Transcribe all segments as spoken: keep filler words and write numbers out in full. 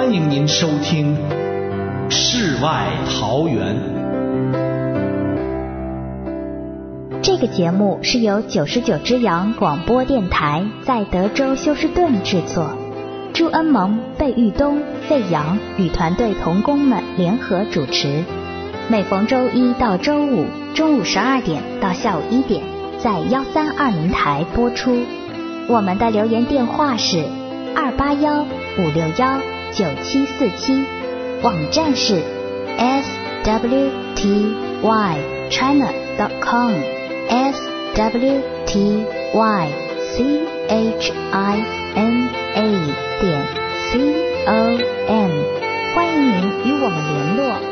欢迎您收听《世外桃源》。 这个节目是由九十九只羊广播电台在德州休斯顿制作，朱恩蒙、贝玉东、费扬与团队同工们联合主持，每逢周一到周五中午十二点到下午一点在幺三二零台播出。我们的留言电话是二八幺五六幺九七四七，网站是 s w t y china dot com s w t y c h i n a 点 c o m， 欢迎您与我们联络。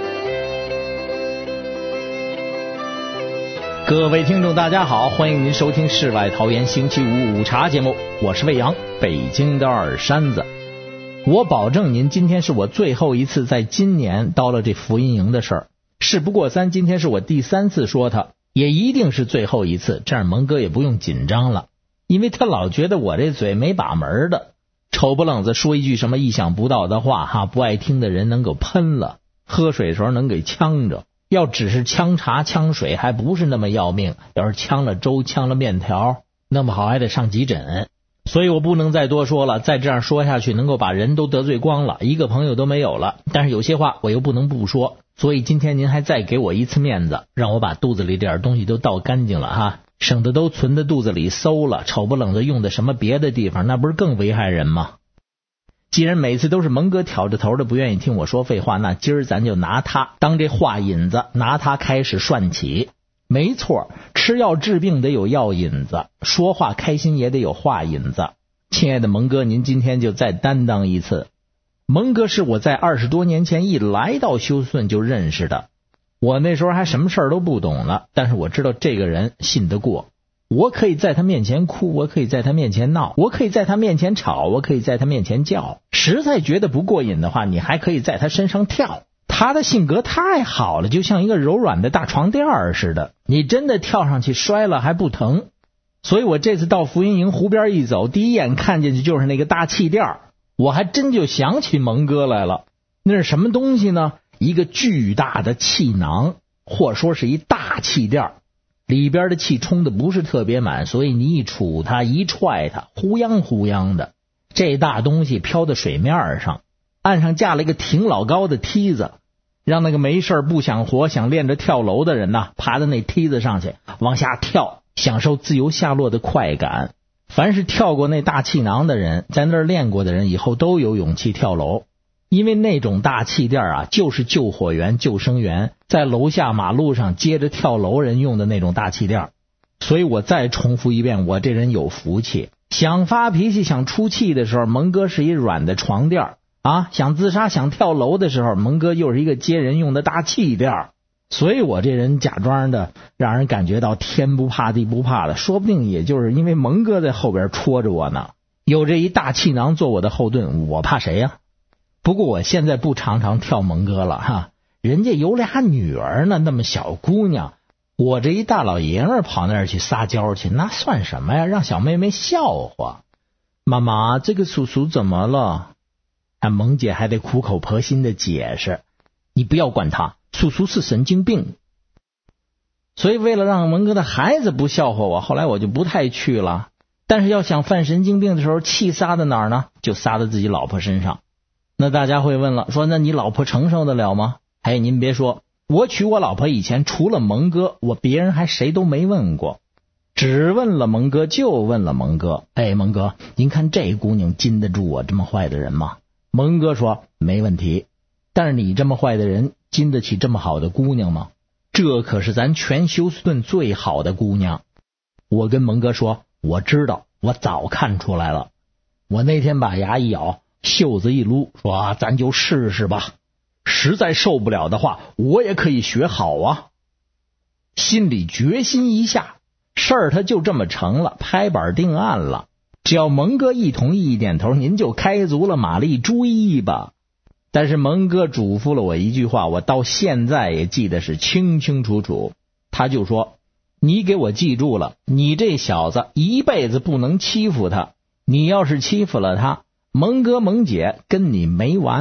各位听众大家好，欢迎您收听世外桃源星期五午茶节目，我是魏阳，北京的二山子。我保证您今天是我最后一次在今年叨了这福音营的事儿，事不过三，今天是我第三次说它，也一定是最后一次，这样蒙哥也不用紧张了，因为他老觉得我这嘴没把门的，丑不冷子说一句什么意想不到的话哈，不爱听的人能够喷了，喝水时候能给呛着，要只是呛茶呛水还不是那么要命，要是呛了粥呛了面条那么好还得上急诊。所以我不能再多说了，再这样说下去能够把人都得罪光了，一个朋友都没有了，但是有些话我又不能不说，所以今天您还再给我一次面子，让我把肚子里这点东西都倒干净了哈，省得都存在肚子里馊了，丑不冷的用的什么别的地方，那不是更危害人吗？既然每次都是蒙哥挑着头的不愿意听我说废话，那今儿咱就拿他当这话引子，拿他开始涮起。没错，吃药治病得有药引子，说话开心也得有话引子。亲爱的蒙哥，您今天就再担当一次。蒙哥是我在二十多年前一来到休斯顿就认识的，我那时候还什么事儿都不懂了，但是我知道这个人信得过，我可以在他面前哭，我可以在他面前闹，我可以在他面前吵，我可以在他面前叫，实在觉得不过瘾的话，你还可以在他身上跳。他的性格太好了，就像一个柔软的大床垫似的，你真的跳上去摔了还不疼。所以我这次到福音营湖边一走，第一眼看见去就是那个大气垫，我还真就想起蒙哥来了。那是什么东西呢？一个巨大的气囊，或说是一大气垫，里边的气冲的不是特别满，所以你一杵它一踹它，呼央呼央的。这大东西飘在水面上，岸上架了一个挺老高的梯子，让那个没事不想活想练着跳楼的人呐，爬到那梯子上去往下跳，享受自由下落的快感。凡是跳过那大气囊的人，在那儿练过的人，以后都有勇气跳楼，因为那种大气垫啊，就是救火员救生员在楼下马路上接着跳楼人用的那种大气垫。所以我再重复一遍，我这人有福气，想发脾气想出气的时候，蒙哥是一软的床垫啊，想自杀想跳楼的时候，蒙哥又是一个接人用的大气垫。所以我这人假装的让人感觉到天不怕地不怕的，说不定也就是因为蒙哥在后边戳着我呢，有这一大气囊做我的后盾，我怕谁呀？不过我现在不常常跳蒙哥了哈，人家有俩女儿呢，那么小姑娘，我这一大老爷们跑那儿去撒娇去，那算什么呀？让小妹妹笑话。妈妈，这个叔叔怎么了？啊，蒙姐还得苦口婆心的解释，你不要管他，叔叔是神经病。所以为了让蒙哥的孩子不笑话我，后来我就不太去了。但是要想犯神经病的时候，气撒在哪儿呢？就撒在自己老婆身上。那大家会问了，说那你老婆承受得了吗？哎，您别说，我娶我老婆以前除了蒙哥，我别人还谁都没问过，只问了蒙哥，就问了蒙哥。哎，蒙哥，您看这姑娘经得住我这么坏的人吗？蒙哥说没问题，但是你这么坏的人经得起这么好的姑娘吗？这可是咱全休斯顿最好的姑娘。我跟蒙哥说，我知道，我早看出来了。我那天把牙一咬，袖子一撸，说啊，咱就试试吧，实在受不了的话，我也可以学好啊。心里决心一下，事儿他就这么成了，拍板定案了。只要蒙哥一同意一点头，您就开足了马力追吧。但是蒙哥嘱咐了我一句话，我到现在也记得是清清楚楚。他就说，你给我记住了，你这小子一辈子不能欺负他，你要是欺负了他，蒙哥蒙姐跟你没完。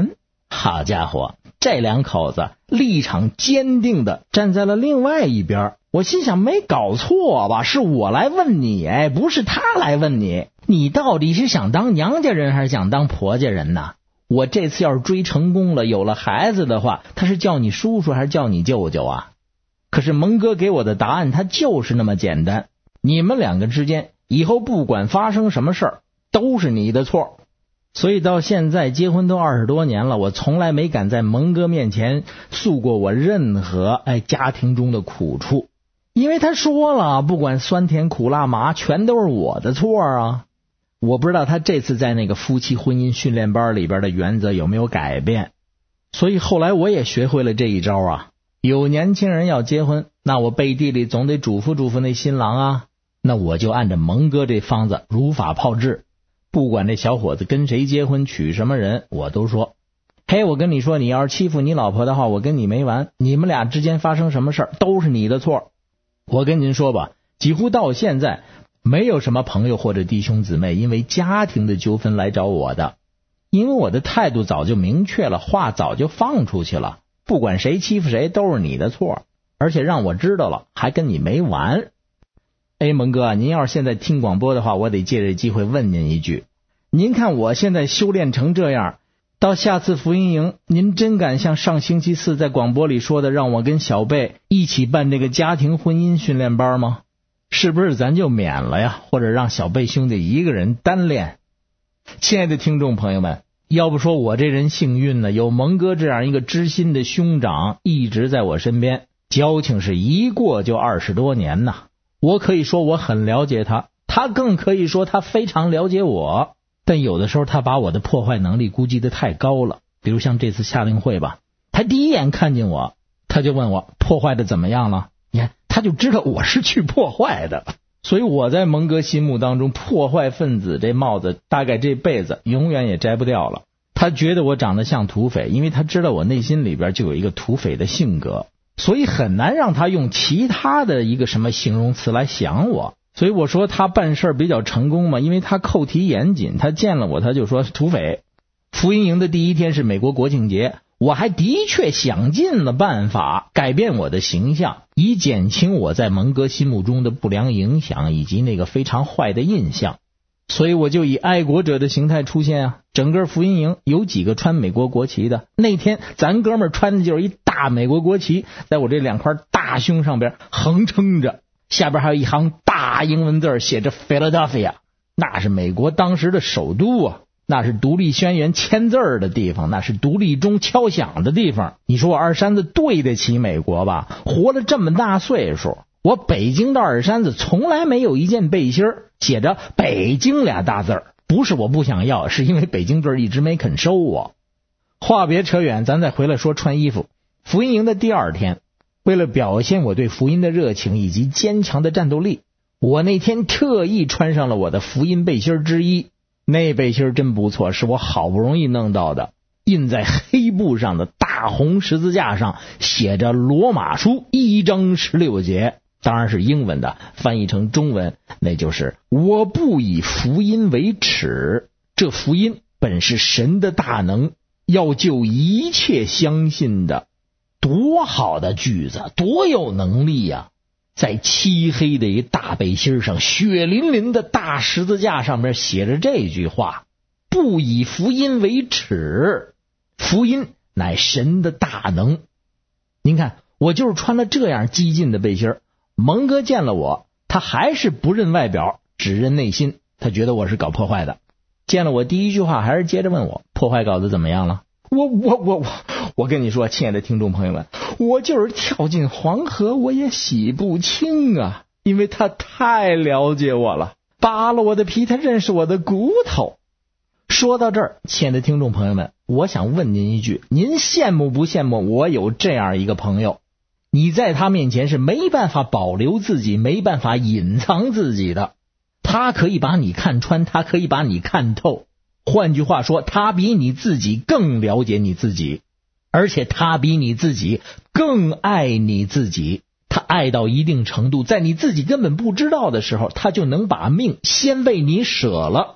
好家伙，这两口子立场坚定的站在了另外一边。我心想，没搞错吧？是我来问你，哎，不是他来问你。你到底是想当娘家人还是想当婆家人呢？我这次要是追成功了，有了孩子的话，他是叫你叔叔还是叫你舅舅啊？可是蒙哥给我的答案，他就是那么简单。你们两个之间以后不管发生什么事儿，都是你的错。所以到现在结婚都二十多年了，我从来没敢在蒙哥面前诉过我任何哎家庭中的苦处，因为他说了，不管酸甜苦辣麻，全都是我的错啊。我不知道他这次在那个夫妻婚姻训练班里边的原则有没有改变，所以后来我也学会了这一招啊。有年轻人要结婚，那我背地里总得嘱咐嘱咐那新郎啊，那我就按照蒙哥这方子如法炮制。不管这小伙子跟谁结婚娶什么人，我都说，嘿，我跟你说，你要是欺负你老婆的话，我跟你没完，你们俩之间发生什么事儿都是你的错。我跟您说吧，几乎到现在没有什么朋友或者弟兄姊妹因为家庭的纠纷来找我的，因为我的态度早就明确了，话早就放出去了，不管谁欺负谁都是你的错，而且让我知道了还跟你没完。哎，蒙哥，您要是现在听广播的话，我得借这机会问您一句，您看我现在修炼成这样，到下次福音营，您真敢像上星期四在广播里说的，让我跟小贝一起办这个家庭婚姻训练班吗？是不是咱就免了呀？或者让小贝兄弟一个人单练？亲爱的听众朋友们，要不说我这人幸运呢，有蒙哥这样一个知心的兄长一直在我身边，交情是一过就二十多年呐。我可以说我很了解他，他更可以说他非常了解我。但有的时候他把我的破坏能力估计的太高了，比如像这次夏令会吧，他第一眼看见我，他就问我破坏的怎么样了，你看他就知道我是去破坏的。所以我在蒙哥心目当中，破坏分子这帽子大概这辈子永远也摘不掉了。他觉得我长得像土匪，因为他知道我内心里边就有一个土匪的性格，所以很难让他用其他的一个什么形容词来想我。所以我说他办事比较成功嘛，因为他扣题严谨，他见了我他就说土匪。福音营的第一天是美国国庆节，我还的确想尽了办法改变我的形象，以减轻我在蒙哥心目中的不良影响以及那个非常坏的印象。所以我就以爱国者的形态出现啊！整个福音营有几个穿美国国旗的？那天咱哥们儿穿的就是一大美国国旗，在我这两块大胸上边横撑着，下边还有一行大英文字写着 Philadelphia， 那是美国当时的首都啊，那是独立宣言签字的地方，那是独立钟敲响的地方。你说我二山子对得起美国吧？活了这么大岁数，我北京的二山子从来没有一件背心写着北京俩大字儿，不是我不想要，是因为北京字一直没肯收我。话别扯远，咱再回来说穿衣服。福音营的第二天，为了表现我对福音的热情以及坚强的战斗力，我那天特意穿上了我的福音背心之一。那背心真不错，是我好不容易弄到的，印在黑布上的大红十字架上写着罗马书一章十六节，当然是英文的，翻译成中文那就是我不以福音为耻，这福音本是神的大能，要救一切相信的。多好的句子，多有能力呀、啊！在漆黑的一大背心上，血淋淋的大十字架上面写着这句话：不以福音为耻，福音乃神的大能。您看，我就是穿了这样激进的背心，蒙哥见了我，他还是不认外表，只认内心，他觉得我是搞破坏的。见了我第一句话还是接着问我破坏搞得怎么样了。我我我我我跟你说，亲爱的听众朋友们，我就是跳进黄河我也洗不清啊，因为他太了解我了，扒了我的皮，他认识我的骨头。说到这儿，亲爱的听众朋友们，我想问您一句，您羡慕不羡慕我有这样一个朋友？你在他面前是没办法保留自己，没办法隐藏自己的，他可以把你看穿，他可以把你看透。换句话说，他比你自己更了解你自己，而且他比你自己更爱你自己。他爱到一定程度，在你自己根本不知道的时候，他就能把命先为你舍了。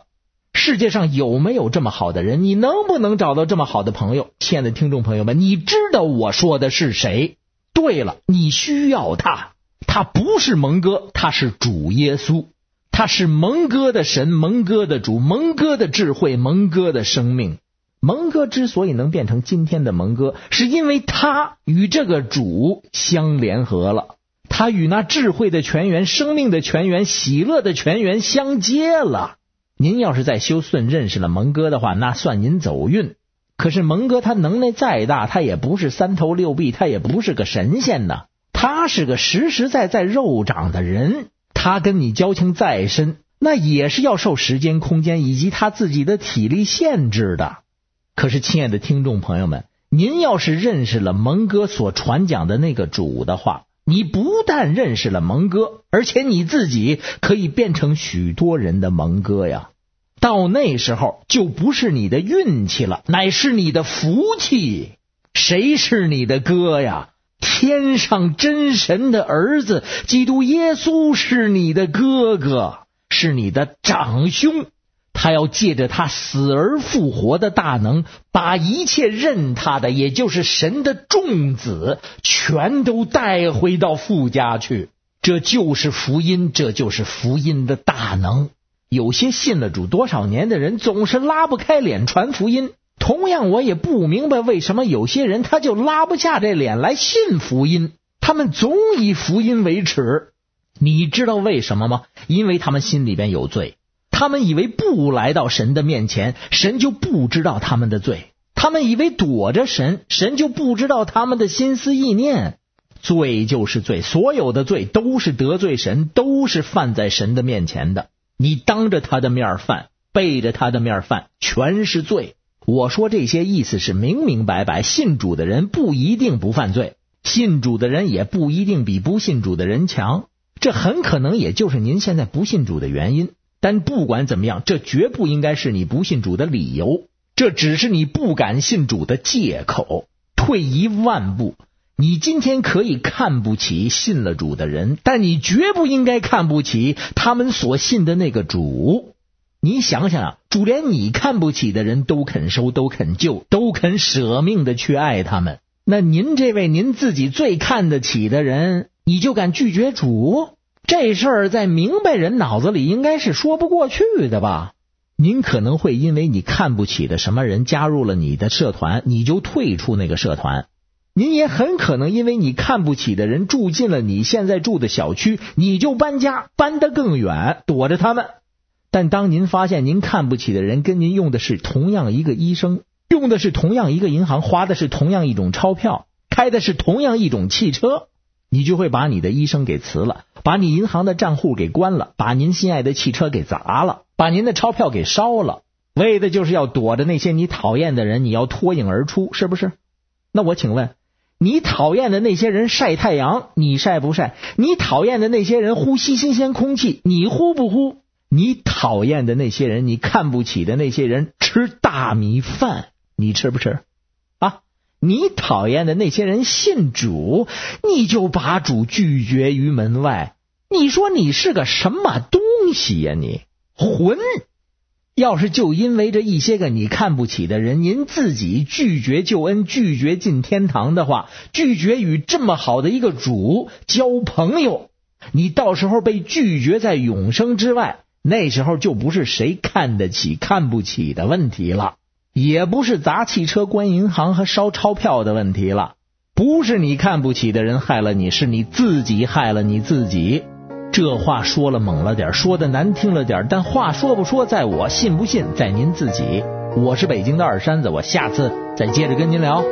世界上有没有这么好的人？你能不能找到这么好的朋友？亲爱的听众朋友们，你知道我说的是谁？对了，你需要他。他不是蒙哥，他是主耶稣。他是蒙哥的神，蒙哥的主，蒙哥的智慧，蒙哥的生命。蒙哥之所以能变成今天的蒙哥，是因为他与这个主相联合了，他与那智慧的泉源、生命的泉源、喜乐的泉源相接了。您要是在休斯顿认识了蒙哥的话，那算您走运。可是蒙哥他能耐再大，他也不是三头六臂，他也不是个神仙呐，他是个实实在在肉长的人。他跟你交情再深，那也是要受时间、空间以及他自己的体力限制的。可是亲爱的听众朋友们，您要是认识了蒙哥所传讲的那个主的话，你不但认识了蒙哥，而且你自己可以变成许多人的蒙哥呀。到那时候就不是你的运气了，乃是你的福气。谁是你的哥呀？天上真神的儿子基督耶稣是你的哥哥，是你的长兄。他要借着他死而复活的大能，把一切认他的，也就是神的众子，全都带回到父家去。这就是福音，这就是福音的大能。有些信了主多少年的人总是拉不开脸传福音，同样我也不明白为什么有些人他就拉不下这脸来信福音，他们总以福音为耻。你知道为什么吗？因为他们心里边有罪，他们以为不来到神的面前，神就不知道他们的罪，他们以为躲着神，神就不知道他们的心思意念。罪就是罪，所有的罪都是得罪神，都是犯在神的面前的。你当着他的面犯，背着他的面犯，全是罪。我说这些意思是明明白白，信主的人不一定不犯罪，信主的人也不一定比不信主的人强，这很可能也就是您现在不信主的原因。但不管怎么样，这绝不应该是你不信主的理由，这只是你不敢信主的借口。退一万步，你今天可以看不起信了主的人，但你绝不应该看不起他们所信的那个主。你想想啊，主连你看不起的人都肯收，都肯救，都肯舍命的去爱他们，那您这位您自己最看得起的人，你就敢拒绝主？这事儿在明白人脑子里应该是说不过去的吧？您可能会因为你看不起的什么人加入了你的社团，你就退出那个社团。您也很可能因为你看不起的人住进了你现在住的小区，你就搬家，搬得更远，躲着他们。但当您发现您看不起的人跟您用的是同样一个医生，用的是同样一个银行，花的是同样一种钞票，开的是同样一种汽车，你就会把你的医生给辞了，把你银行的账户给关了，把您心爱的汽车给砸了，把您的钞票给烧了，为的就是要躲着那些你讨厌的人，你要脱颖而出，是不是？那我请问，你讨厌的那些人晒太阳，你晒不晒？你讨厌的那些人呼吸新鲜空气，你呼不呼？你讨厌的那些人，你看不起的那些人吃大米饭，你吃不吃啊？你讨厌的那些人信主，你就把主拒绝于门外。你说你是个什么东西呀？你混！要是就因为这一些个你看不起的人，您自己拒绝救恩，拒绝进天堂的话，拒绝与这么好的一个主交朋友，你到时候被拒绝在永生之外，那时候就不是谁看得起看不起的问题了，也不是砸汽车关银行和烧钞票的问题了。不是你看不起的人害了你，是你自己害了你自己。这话说了猛了点，说的难听了点，但话说不说在我，信不信在您自己。我是北京的二山子，我下次再接着跟您聊。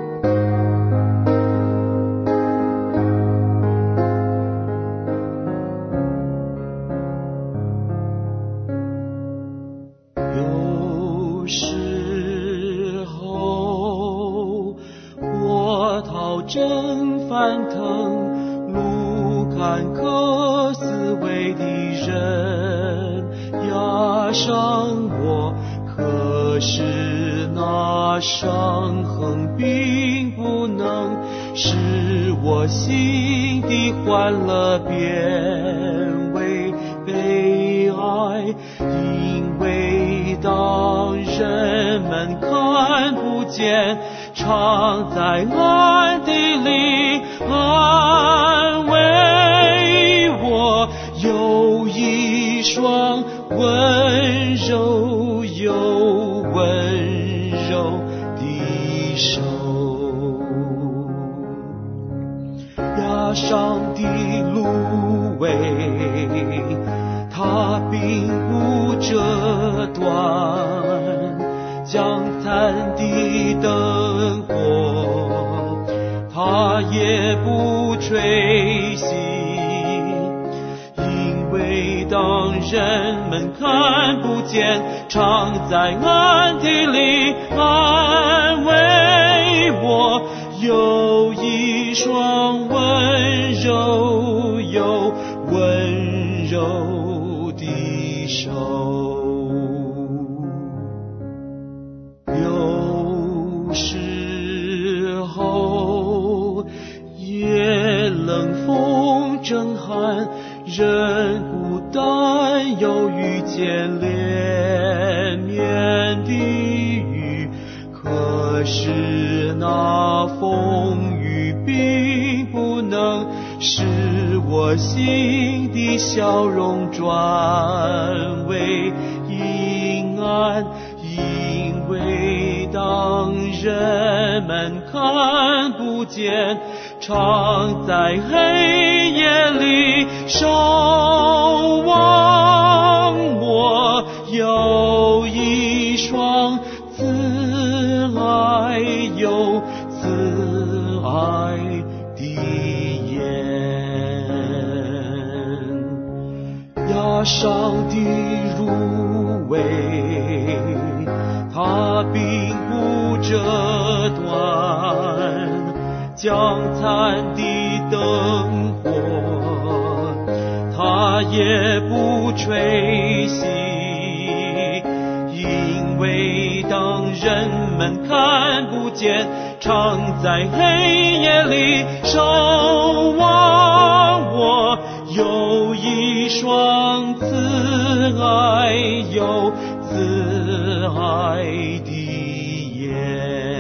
有时候波涛正翻腾，路坎坷思维的人压伤我，可是那伤痕并不能使我心的欢乐变为悲哀，因为人们看不见，常在暗地里安慰我，有一双温柔又温柔的手，压伤的芦苇它并不折断，将残的灯火它也不吹熄，因为当人们看不见，常在暗地里安慰我，有一双温柔又温柔的手。有时候夜冷风正寒，人孤单又遇见连绵的雨，可是那风雨并不能使我心的笑容转为阴暗，因为当人们看不见，常在黑夜里守望我，有一双慈爱又慈爱的眼，压伤的芦苇它并不折断，将残的灯火它也不吹熄，因为当人们看不见，常在黑夜里守望我，有一双慈爱又慈爱的眼。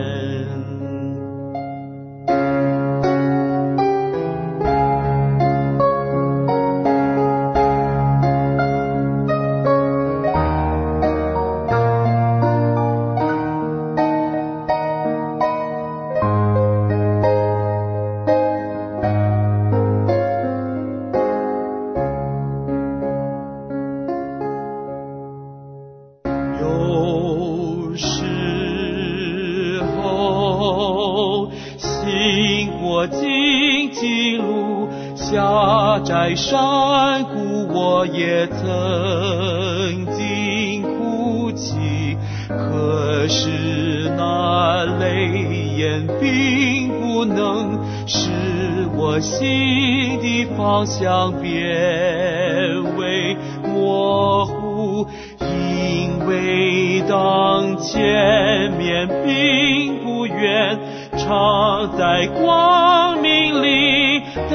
有时候行过荆棘路，下窄山谷，我也曾经哭泣，可是那泪眼并不能使我心的方向变为模糊，因为当前面并不远，常在光明里等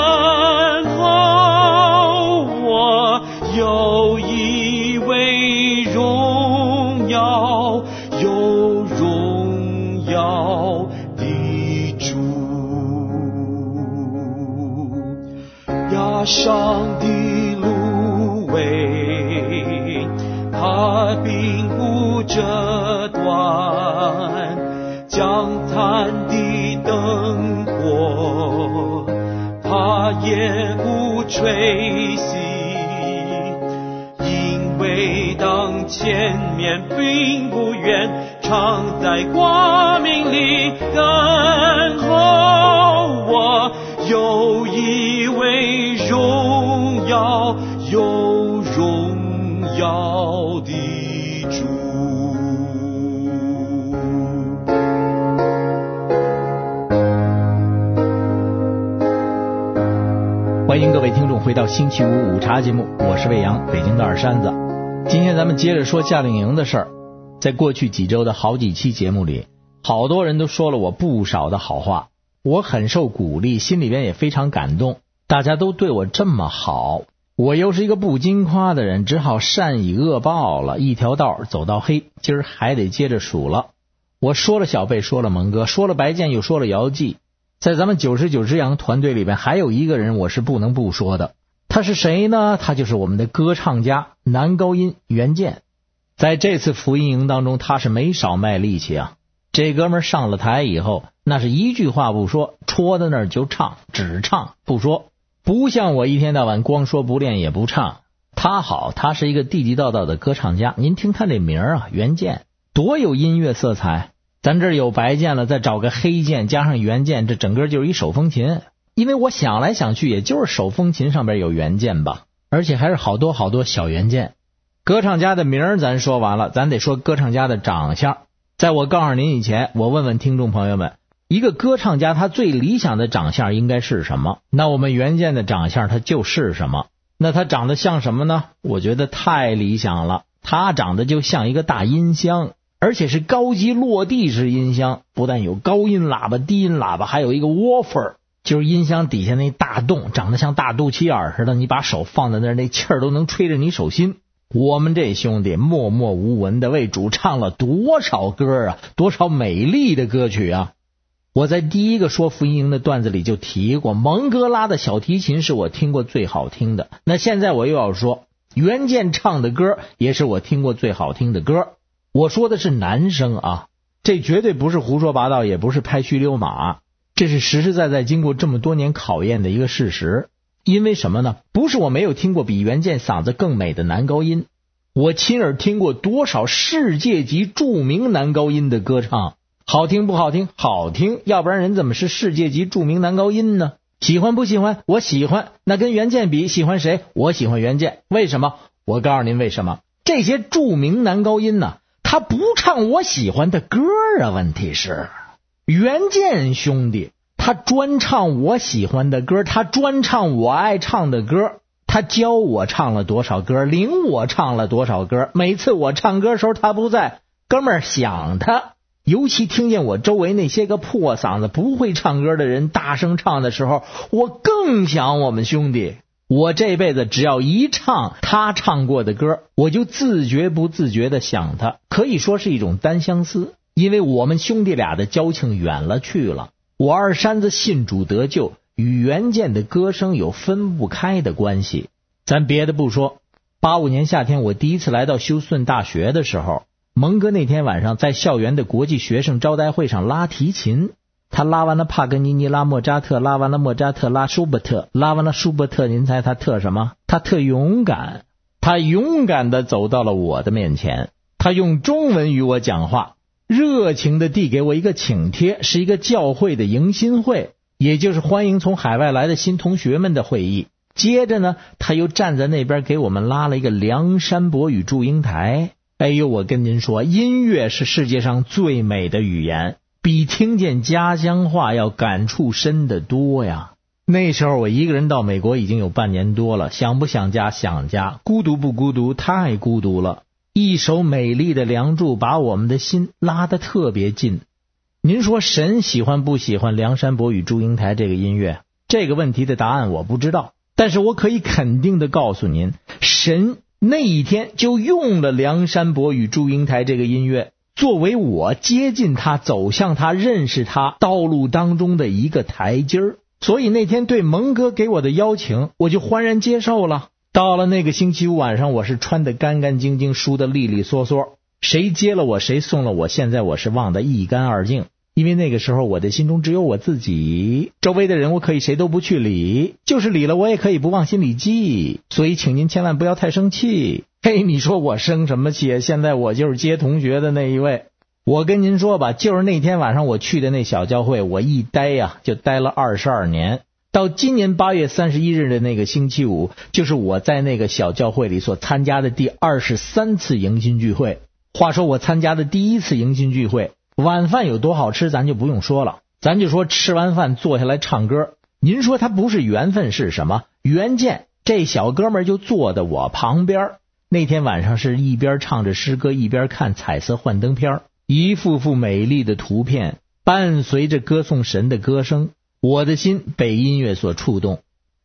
候我，有一位荣耀有荣耀的主，压伤的芦苇它并不折断，将残的灯火它也不吹熄，因为当前面并不远，常在光明里等候我，有一位荣耀有荣耀的主。 欢迎各位听众回到星期五午茶节目，我是魏阳，北京的二山子。今天咱们接着说夏令营的事儿。在过去几周的好几期节目里，好多人都说了我不少的好话，我很受鼓励，心里边也非常感动，大家都对我这么好， 我又是一个不经夸的人，只好善以恶报了，一条道走到黑，今儿还得接着数了。我说了小贝，说了蒙哥，说了白剑，又说了姚记，在咱们九十九只羊团队里边还有一个人我是不能不说的，他是谁呢？他就是我们的歌唱家男高音袁健。在这次福音营当中，他是没少卖力气啊。这哥们上了台以后，那是一句话不说，戳到那儿就唱，只唱不说，不像我一天到晚光说不练也不唱。他好，他是一个地地道道的歌唱家。您听他这名啊，袁健，多有音乐色彩。咱这儿有白键了，再找个黑键加上袁健，这整个就是一手风琴。因为我想来想去，也就是手风琴上边有元件吧，而且还是好多好多小元件。歌唱家的名儿咱说完了，咱得说歌唱家的长相。在我告诉您以前，我问问听众朋友们，一个歌唱家他最理想的长相应该是什么？那我们袁健的长相他就是什么？那他长得像什么呢？我觉得太理想了，他长得就像一个大音箱，而且是高级落地式音箱，不但有高音喇叭、低音喇叭，还有一个 woofer， 就是音箱底下那大洞，长得像大肚脐眼似的，你把手放在那儿，那气儿都能吹着你手心。我们这兄弟默默无闻的为主唱了多少歌啊，多少美丽的歌曲啊！我在第一个说福音营的段子里就提过，蒙哥拉的小提琴是我听过最好听的。那现在我又要说，袁健唱的歌也是我听过最好听的歌。我说的是男生啊，这绝对不是胡说八道，也不是拍虚溜马，这是实实在在经过这么多年考验的一个事实。因为什么呢？不是我没有听过比袁健嗓子更美的男高音，我亲耳听过多少世界级著名男高音的歌唱。好听不好听？好听，要不然人怎么是世界级著名男高音呢？喜欢不喜欢？我喜欢。那跟袁健比，喜欢谁？我喜欢袁健。为什么？我告诉您为什么。这些著名男高音呢，他不唱我喜欢的歌啊。问题是袁健兄弟他专唱我喜欢的歌，他专唱我爱唱的歌，他教我唱了多少歌，领我唱了多少歌。每次我唱歌的时候他不在，哥们儿想他，尤其听见我周围那些个破嗓子不会唱歌的人大声唱的时候，我更想我们兄弟。我这辈子只要一唱他唱过的歌，我就自觉不自觉的想他，可以说是一种单相思。因为我们兄弟俩的交情远了去了，我二山子信主得救与袁健的歌声有分不开的关系。咱别的不说，八五年夏天我第一次来到休斯顿大学的时候，蒙哥那天晚上在校园的国际学生招待会上拉提琴，他拉完了帕格尼尼，拉莫扎特，拉完了莫扎特，拉舒伯特，拉完了舒伯特，您猜他特什么？他特勇敢。他勇敢地走到了我的面前，他用中文与我讲话，热情地递给我一个请帖，是一个教会的迎新会，也就是欢迎从海外来的新同学们的会议。接着呢，他又站在那边给我们拉了一个梁山伯与祝英台。哎呦，我跟您说，音乐是世界上最美的语言，比听见家乡话要感触深得多呀。那时候我一个人到美国已经有半年多了，想不想家？想家。孤独不孤独？太孤独了。一首美丽的梁祝把我们的心拉得特别近。您说神喜欢不喜欢梁山伯与祝英台这个音乐？这个问题的答案我不知道，但是我可以肯定的告诉您，神那一天就用了梁山伯与祝英台这个音乐作为我接近他、走向他、认识他道路当中的一个台阶儿。所以那天对蒙哥给我的邀请，我就欢然接受了。到了那个星期五晚上，我是穿得干干净净，梳得利利索索，谁接了我，谁送了我，现在我是忘得一干二净。因为那个时候我的心中只有我自己，周围的人我可以谁都不去理，就是理了我也可以不往心里记，所以请您千万不要太生气。嘿，你说我生什么气？现在我就是接同学的那一位。我跟您说吧，就是那天晚上我去的那小教会，我一待呀、啊、就待了二十二年。到今年八月三十一日的那个星期五，就是我在那个小教会里所参加的第二十三次迎新聚会。话说我参加的第一次迎新聚会，晚饭有多好吃咱就不用说了，咱就说吃完饭坐下来唱歌。您说他不是缘分是什么？袁健这小哥们就坐在我旁边，那天晚上是一边唱着诗歌一边看彩色幻灯片，一幅幅美丽的图片伴随着歌颂神的歌声，我的心被音乐所触动。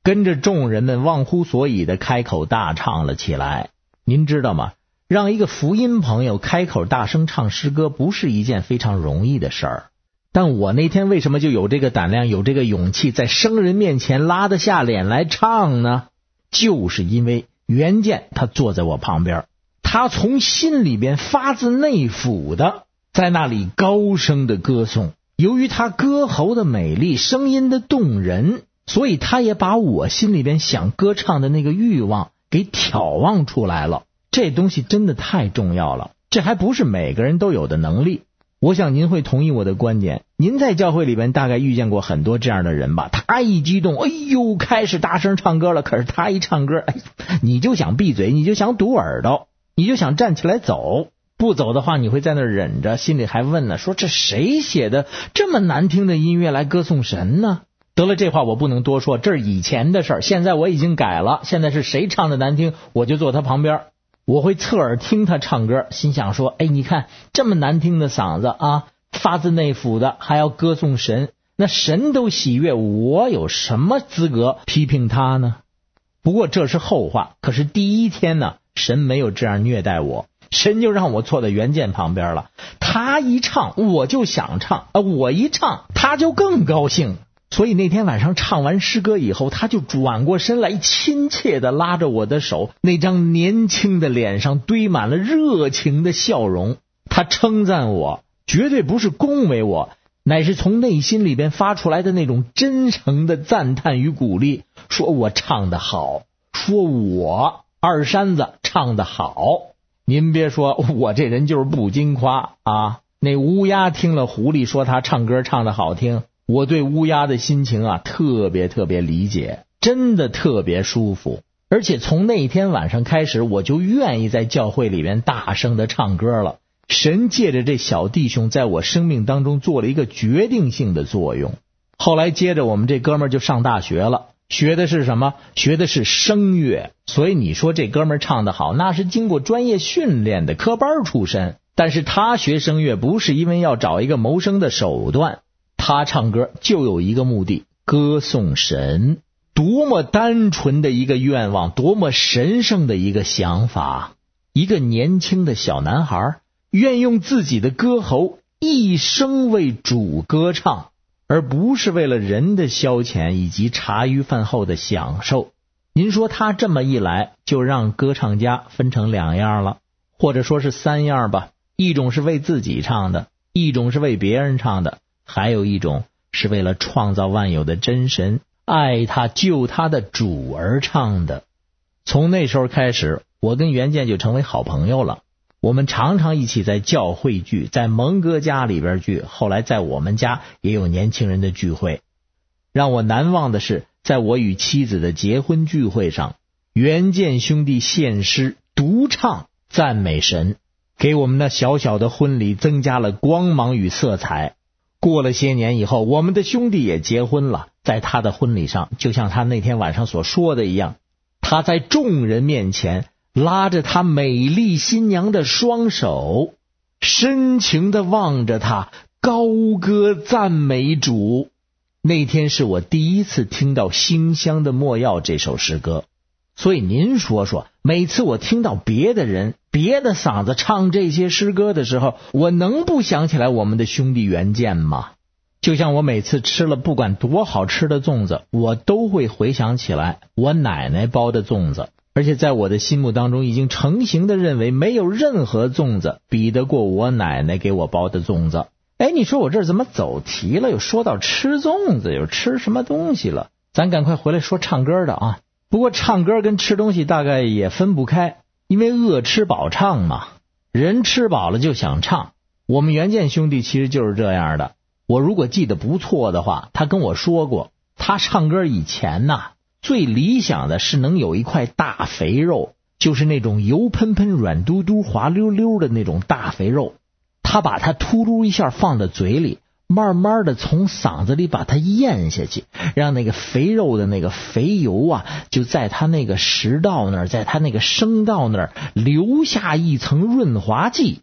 跟着众人们忘乎所以的开口大唱了起来。您知道吗？让一个福音朋友开口大声唱诗歌不是一件非常容易的事儿。但我那天为什么就有这个胆量，有这个勇气，在生人面前拉得下脸来唱呢？就是因为袁健他坐在我旁边，他从心里边发自内腑的在那里高声的歌颂。由于他歌喉的美丽，声音的动人，所以他也把我心里边想歌唱的那个欲望给挑望出来了。这东西真的太重要了，这还不是每个人都有的能力。我想您会同意我的观点，您在教会里边大概遇见过很多这样的人吧，他一激动，哎呦，开始大声唱歌了，可是他一唱歌，哎，你就想闭嘴，你就想堵耳朵，你就想站起来走，不走的话你会在那儿忍着，心里还问呢，说这谁写的这么难听的音乐来歌颂神呢？得了，这话我不能多说，这是以前的事儿，现在我已经改了，现在是谁唱的难听，我就坐他旁边，我会侧耳听他唱歌，心想说，哎，你看这么难听的嗓子啊，发自内腑的，还要歌颂神，那神都喜悦，我有什么资格批评他呢？不过这是后话，可是第一天呢，神没有这样虐待我，神就让我坐在袁健旁边了，他一唱我就想唱，啊，我一唱他就更高兴。所以那天晚上唱完诗歌以后，他就转过身来，亲切地拉着我的手，那张年轻的脸上堆满了热情的笑容。他称赞我，绝对不是恭维我，乃是从内心里边发出来的那种真诚的赞叹与鼓励，说我唱得好，说我二山子唱得好。您别说，我这人就是不经夸啊。那乌鸦听了狐狸说他唱歌唱得好听，我对乌鸦的心情啊特别特别理解，真的特别舒服。而且从那天晚上开始，我就愿意在教会里面大声的唱歌了。神借着这小弟兄在我生命当中做了一个决定性的作用。后来接着我们这哥们儿就上大学了，学的是什么？学的是声乐。所以你说这哥们儿唱得好，那是经过专业训练的，科班出身。但是他学声乐不是因为要找一个谋生的手段，他唱歌就有一个目的，歌颂神。多么单纯的一个愿望，多么神圣的一个想法。一个年轻的小男孩愿用自己的歌喉一生为主歌唱，而不是为了人的消遣以及茶余饭后的享受。您说他这么一来，就让歌唱家分成两样了，或者说是三样吧。一种是为自己唱的，一种是为别人唱的，还有一种是为了创造万有的真神，爱他救他的主而唱的。从那时候开始，我跟袁健就成为好朋友了。我们常常一起在教会聚，在蒙哥家里边聚，后来在我们家也有年轻人的聚会。让我难忘的是，在我与妻子的结婚聚会上，袁健兄弟献诗独唱赞美神，给我们那小小的婚礼增加了光芒与色彩。过了些年以后，我们的兄弟也结婚了，在他的婚礼上，就像他那天晚上所说的一样，他在众人面前拉着他美丽新娘的双手，深情地望着他，高歌赞美主。那天是我第一次听到《馨香的没药》这首诗歌。所以您说说，每次我听到别的人别的嗓子唱这些诗歌的时候，我能不想起来我们的兄弟袁健吗？就像我每次吃了不管多好吃的粽子，我都会回想起来我奶奶包的粽子，而且在我的心目当中已经成型的认为没有任何粽子比得过我奶奶给我包的粽子。哎，你说我这怎么走题了？又说到吃粽子，又吃什么东西了？咱赶快回来说唱歌的啊！不过唱歌跟吃东西大概也分不开，因为饿吃饱唱嘛，人吃饱了就想唱。我们袁健兄弟其实就是这样的。我如果记得不错的话，他跟我说过，他唱歌以前呐，最理想的是能有一块大肥肉，就是那种油喷喷、软嘟嘟、滑溜溜的那种大肥肉。他把它突噜一下放到嘴里，慢慢的从嗓子里把它咽下去，让那个肥肉的那个肥油啊，就在他那个食道那儿，在他那个声道那儿留下一层润滑剂。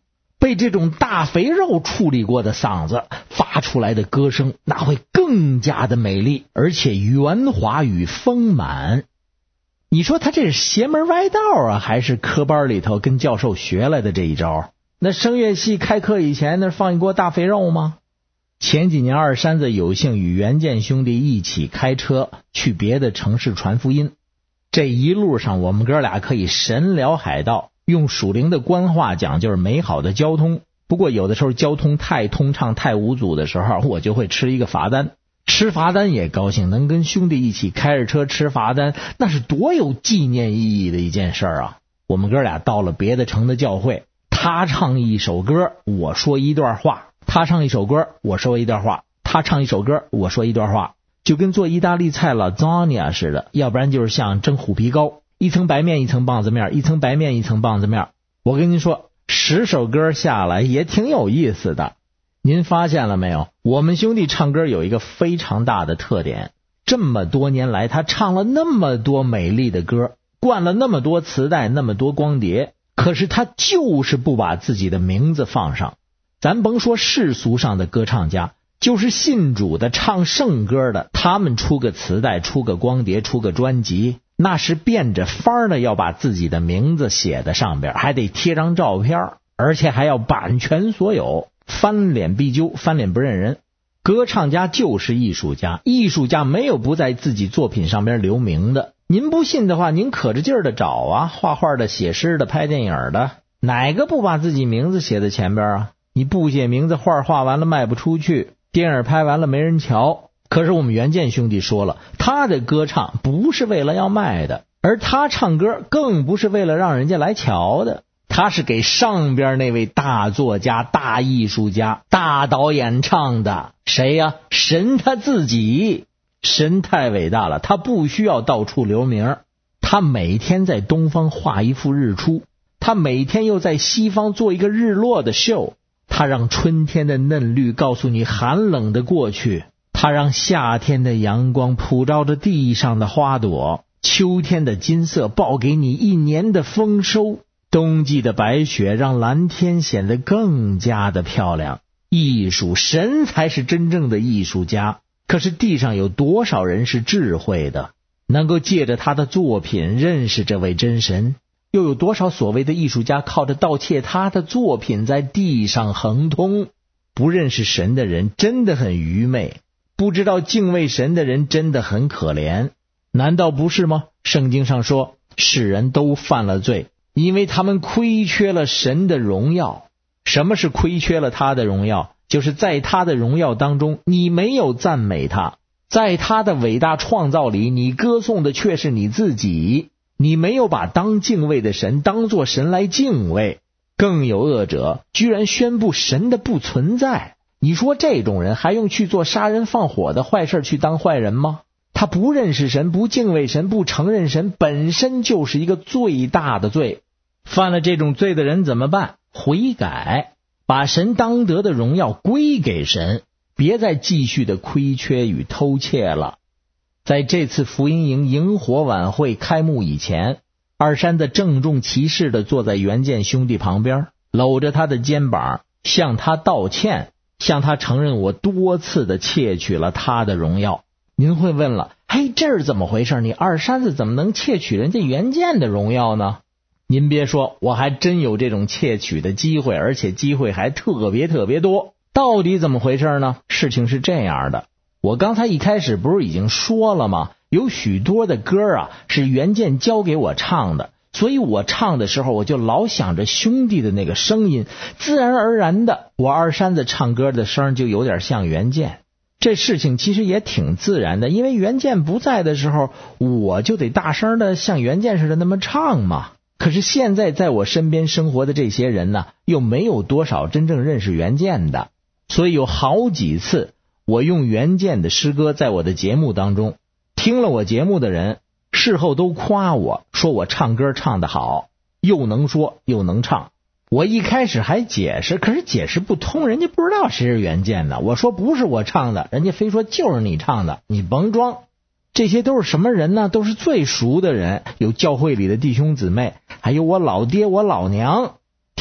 被这种大肥肉处理过的嗓子发出来的歌声，那会更加的美丽，而且圆滑与丰满。你说他这是邪门歪道啊，还是科班里头跟教授学来的这一招？那声乐系开课以前那放一锅大肥肉吗？前几年二山子有幸与袁健兄弟一起开车去别的城市传福音，这一路上我们哥俩可以神聊海盗，用属灵的官话讲就是美好的交通。不过有的时候交通太通畅太无阻的时候，我就会吃一个罚单。吃罚单也高兴，能跟兄弟一起开着车吃罚单，那是多有纪念意义的一件事啊。我们哥俩到了别的城的教会，他唱一首歌，我说一段话，他唱一首歌，我说一段话，他唱一首歌，我说一段话，就跟做意大利菜拉扎尼亚似的，要不然就是像蒸虎皮糕，一层白面一层棒子面，一层白面一层棒子面。我跟您说，十首歌下来也挺有意思的。您发现了没有？我们兄弟唱歌有一个非常大的特点，这么多年来他唱了那么多美丽的歌，灌了那么多磁带，那么多光碟，可是他就是不把自己的名字放上。咱甭说世俗上的歌唱家，就是信主的唱圣歌的，他们出个磁带，出个光碟，出个专辑，那是变着法儿的要把自己的名字写在上边，还得贴张照片，而且还要版权所有，翻脸必究，翻脸不认人。歌唱家就是艺术家，艺术家没有不在自己作品上边留名的。您不信的话，您可着劲儿的找啊，画画的、写诗的、拍电影的，哪个不把自己名字写在前边啊？你不写名字，画画完了卖不出去，电影拍完了没人瞧。可是我们袁健兄弟说了，他的歌唱不是为了要卖的，而他唱歌更不是为了让人家来瞧的，他是给上边那位大作家、大艺术家、大导演唱的。谁呀？神他自己。神太伟大了，他不需要到处留名，他每天在东方画一幅日出，他每天又在西方做一个日落的秀，他让春天的嫩绿告诉你寒冷的过去，他让夏天的阳光普照着地上的花朵，秋天的金色报给你一年的丰收，冬季的白雪让蓝天显得更加的漂亮。艺术，神才是真正的艺术家。可是地上有多少人是智慧的，能够借着他的作品认识这位真神？又有多少所谓的艺术家靠着盗窃他的作品在地上横通？不认识神的人真的很愚昧，不知道敬畏神的人真的很可怜。难道不是吗？圣经上说，世人都犯了罪，因为他们亏缺了神的荣耀。什么是亏缺了他的荣耀？就是在他的荣耀当中，你没有赞美他，在他的伟大创造里，你歌颂的却是你自己，你没有把当敬畏的神当作神来敬畏。更有恶者，居然宣布神的不存在。你说这种人还用去做杀人放火的坏事去当坏人吗？他不认识神，不敬畏神，不承认神，本身就是一个最大的罪。犯了这种罪的人怎么办？悔改，把神当得的荣耀归给神，别再继续的亏缺与偷窃了。在这次福音营萤火晚会开幕以前，二山子郑重其事的坐在袁健兄弟旁边，搂着他的肩膀，向他道歉，向他承认我多次的窃取了他的荣耀。您会问了，嘿，这是怎么回事？你二山子怎么能窃取人家袁健的荣耀呢？您别说，我还真有这种窃取的机会，而且机会还特别特别多。到底怎么回事呢？事情是这样的，我刚才一开始不是已经说了吗？有许多的歌啊是袁健教给我唱的，所以我唱的时候我就老想着兄弟的那个声音，自然而然的我二山子唱歌的声就有点像袁健。这事情其实也挺自然的，因为袁健不在的时候，我就得大声的像袁健似的那么唱嘛。可是现在在我身边生活的这些人呢，又没有多少真正认识袁健的，所以有好几次我用袁健的诗歌在我的节目当中，听了我节目的人事后都夸我，说我唱歌唱得好，又能说又能唱。我一开始还解释，可是解释不通，人家不知道谁是袁健的。我说不是我唱的，人家非说就是你唱的，你甭装。这些都是什么人呢？都是最熟的人，有教会里的弟兄姊妹，还有我老爹我老娘。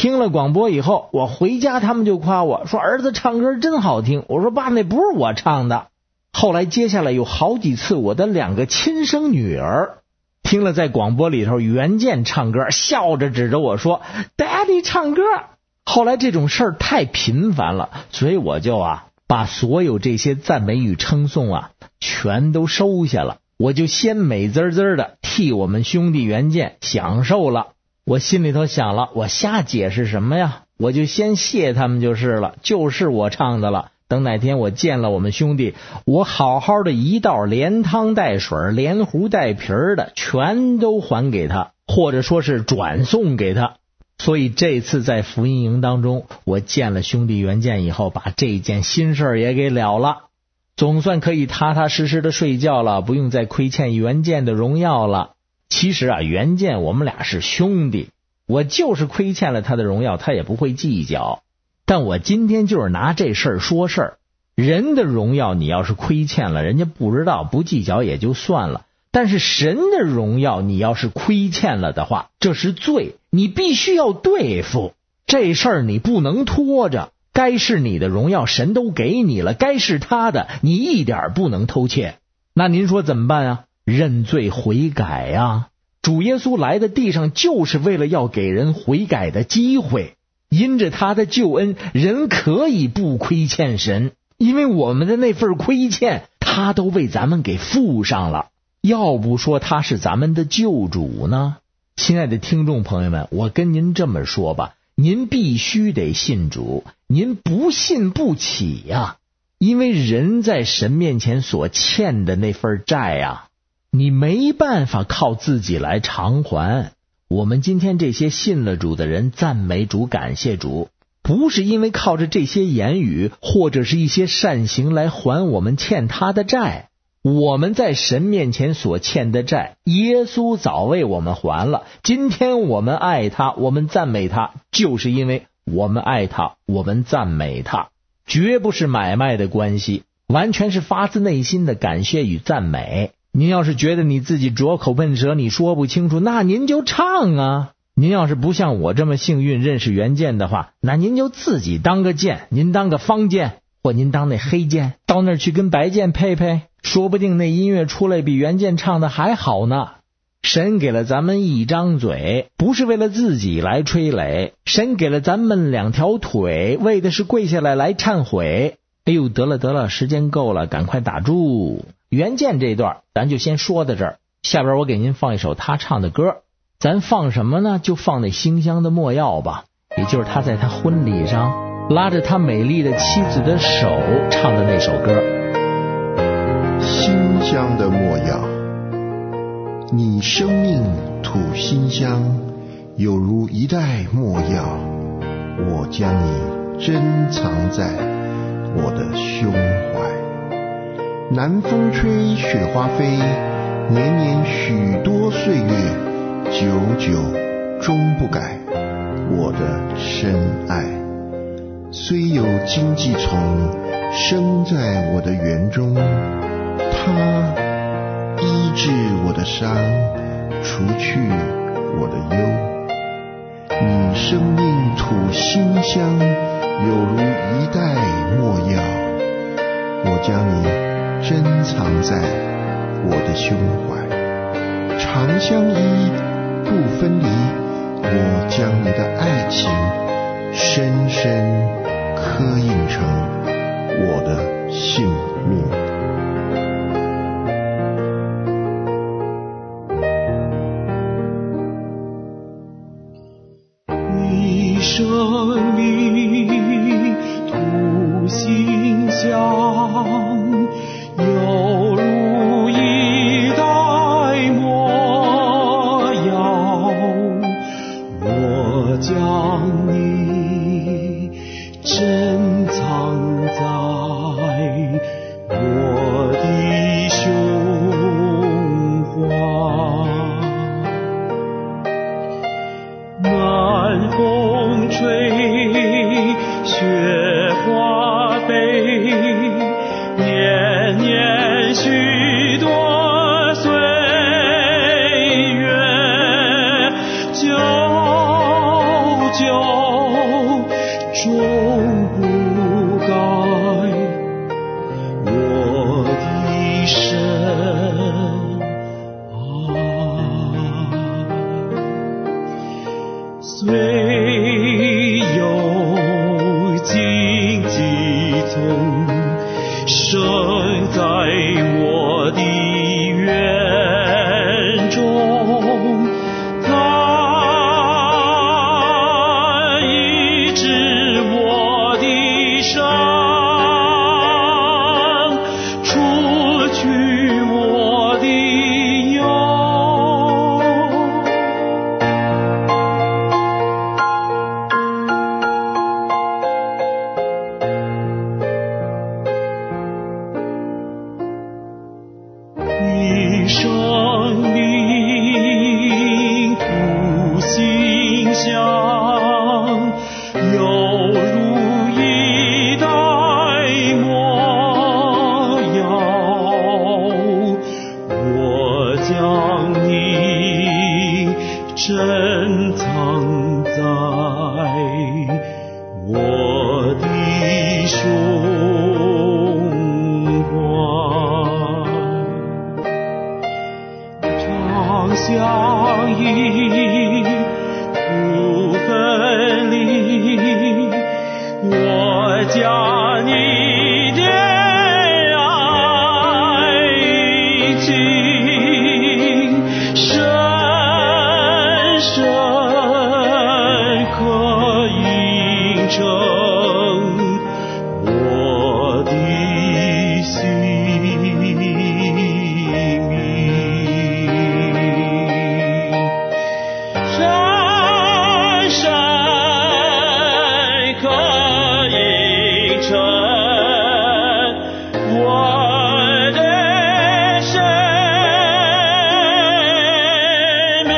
听了广播以后，我回家他们就夸我说儿子唱歌真好听。我说爸，那不是我唱的。后来接下来有好几次，我的两个亲生女儿听了在广播里头袁健唱歌，笑着指着我说 Daddy 唱歌。后来这种事儿太频繁了，所以我就啊把所有这些赞美与称颂啊全都收下了。我就先美滋滋的替我们兄弟袁健享受了。我心里头想了，我瞎解释什么呀？我就先谢他们就是了，就是我唱的了。等哪天我见了我们兄弟，我好好的一道连汤带水连糊带皮儿的全都还给他，或者说是转送给他。所以这次在福音营当中，我见了兄弟袁健以后，把这件心事也给了了，总算可以踏踏实实的睡觉了，不用再亏欠袁健的荣耀了。其实啊，袁健我们俩是兄弟，我就是亏欠了他的荣耀，他也不会计较。但我今天就是拿这事儿说事儿，人的荣耀你要是亏欠了，人家不知道不计较也就算了，但是神的荣耀你要是亏欠了的话，这是罪，你必须要对付这事儿，你不能拖着。该是你的荣耀神都给你了，该是他的你一点不能偷窃。那您说怎么办啊？认罪悔改啊！主耶稣来的地上就是为了要给人悔改的机会，因着他的救恩，人可以不亏欠神，因为我们的那份亏欠他都为咱们给付上了。要不说他是咱们的救主呢？亲爱的听众朋友们，我跟您这么说吧，您必须得信主，您不信不起呀！因为人在神面前所欠的那份债啊，你没办法靠自己来偿还。我们今天这些信了主的人赞美主感谢主，不是因为靠着这些言语或者是一些善行来还我们欠他的债，我们在神面前所欠的债耶稣早为我们还了。今天我们爱他，我们赞美他，就是因为我们爱他，我们赞美他，绝不是买卖的关系，完全是发自内心的感谢与赞美。您要是觉得你自己拙口笨舌你说不清楚，那您就唱啊。您要是不像我这么幸运认识袁健的话，那您就自己当个健，您当个方健，或您当那黑健，到那儿去跟白健配配，说不定那音乐出来比袁健唱的还好呢。神给了咱们一张嘴，不是为了自己来吹擂，神给了咱们两条腿，为的是跪下来来忏悔。哎呦，得了得了，时间够了，赶快打住。袁健这段咱就先说到这儿，下边我给您放一首他唱的歌。咱放什么呢？就放那馨香的没药吧，也就是他在他婚礼上拉着他美丽的妻子的手唱的那首歌。 馨香的没药，你生命吐馨香，有如一袋没药，我将你珍藏在我的胸怀。南风吹，雪花飞，年年许多岁月，久久终不改我的深爱。虽有荆棘丛生在我的园中，它医治我的伤，除去我的忧。你生命吐馨香，有如一袋没药，我将你珍藏在我的胸怀。长相依不分离，我将你的爱情深深刻印成我的性命。 你生命吐馨香，犹如一袋没药，我将你珍藏在我生命复兴乡，犹如一代模样，我将你珍藏在我的胸怀，常相依不分离，我将你的爱情深深刻印成我的心命，深深刻印成我的生命。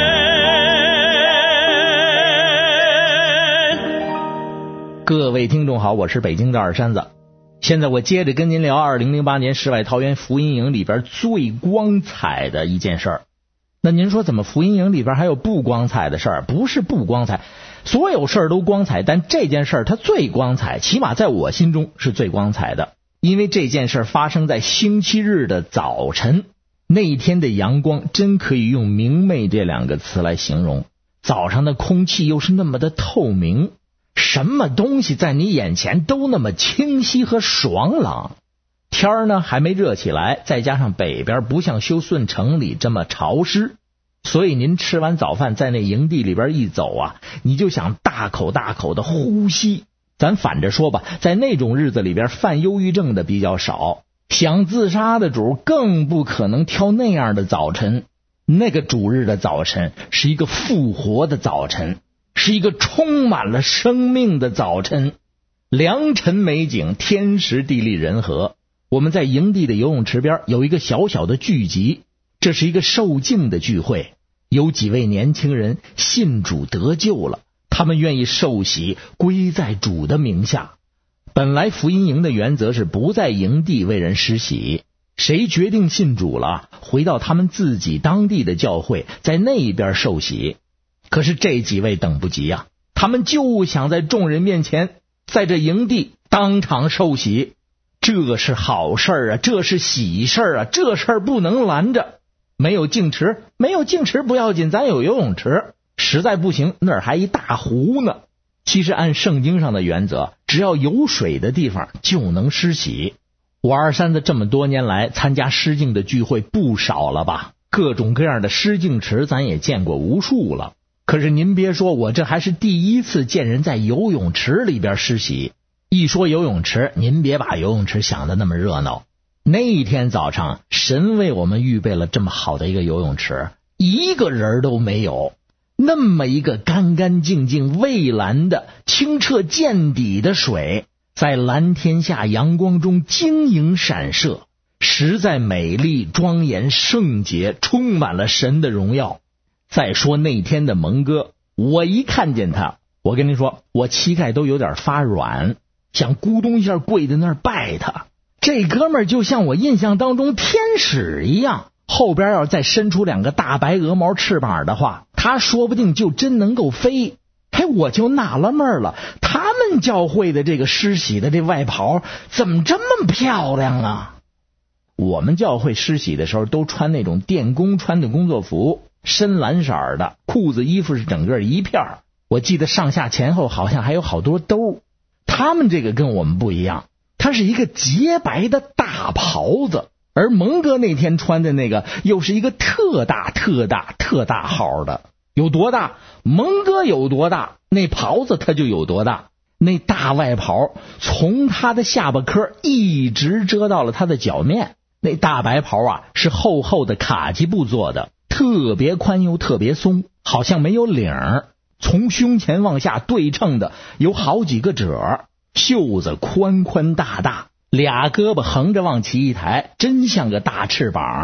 各位听众好，我是北京的二山子。现在我接着跟您聊二零零八年世外桃源福音营里边最光彩的一件事儿。那您说怎么福音营里边还有不光彩的事儿？不是不光彩，所有事儿都光彩，但这件事儿它最光彩，起码在我心中是最光彩的。因为这件事儿发生在星期日的早晨，那一天的阳光真可以用明媚这两个词来形容。早上的空气又是那么的透明，什么东西在你眼前都那么清晰和爽朗。天儿呢还没热起来，再加上北边不像休顺城里这么潮湿，所以您吃完早饭在那营地里边一走啊，你就想大口大口的呼吸。咱反着说吧，在那种日子里边犯忧郁症的比较少，想自杀的主更不可能挑那样的早晨。那个主日的早晨是一个复活的早晨，是一个充满了生命的早晨，良辰美景，天时地利人和。我们在营地的游泳池边有一个小小的聚集，这是一个受敬的聚会，有几位年轻人信主得救了，他们愿意受洗归在主的名下。本来福音营的原则是不在营地为人施洗，谁决定信主了，回到他们自己当地的教会，在那边受洗。可是这几位等不及啊，他们就想在众人面前，在这营地当场受洗。这是好事啊，这是喜事啊，这事儿不能拦着。没有净池，没有净池不要紧，咱有游泳池，实在不行那儿还一大湖呢。其实按圣经上的原则，只要有水的地方就能施洗。我二山子这么多年来参加施敬的聚会不少了吧，各种各样的施敬池咱也见过无数了。可是您别说，我这还是第一次见人在游泳池里边施洗。一说游泳池，您别把游泳池想得那么热闹。那一天早上，神为我们预备了这么好的一个游泳池，一个人都没有。那么一个干干净净、蔚蓝的、清澈见底的水，在蓝天下阳光中晶莹闪射，实在美丽、庄严、圣洁，充满了神的荣耀。再说那天的蒙哥，我一看见他，我跟您说，我膝盖都有点发软，想咕咚一下跪在那儿拜他。这哥们儿就像我印象当中天使一样，后边要再伸出两个大白鹅毛翅膀的话，他说不定就真能够飞。嘿，我就纳了闷了，他们教会的这个施洗的这外袍怎么这么漂亮啊？我们教会施洗的时候都穿那种电工穿的工作服，深蓝色的，裤子衣服是整个一片，我记得上下前后好像还有好多兜。他们这个跟我们不一样，它是一个洁白的大袍子，而蒙哥那天穿的那个又是一个特大特大特大号的。有多大？蒙哥有多大，那袍子它就有多大。那大外袍从他的下巴颏一直遮到了他的脚面。那大白袍啊，是厚厚的卡其布做的，特别宽又特别松，好像没有领儿，从胸前往下对称的有好几个褶，袖子宽宽大大，俩胳膊横着往起一抬，真像个大翅膀。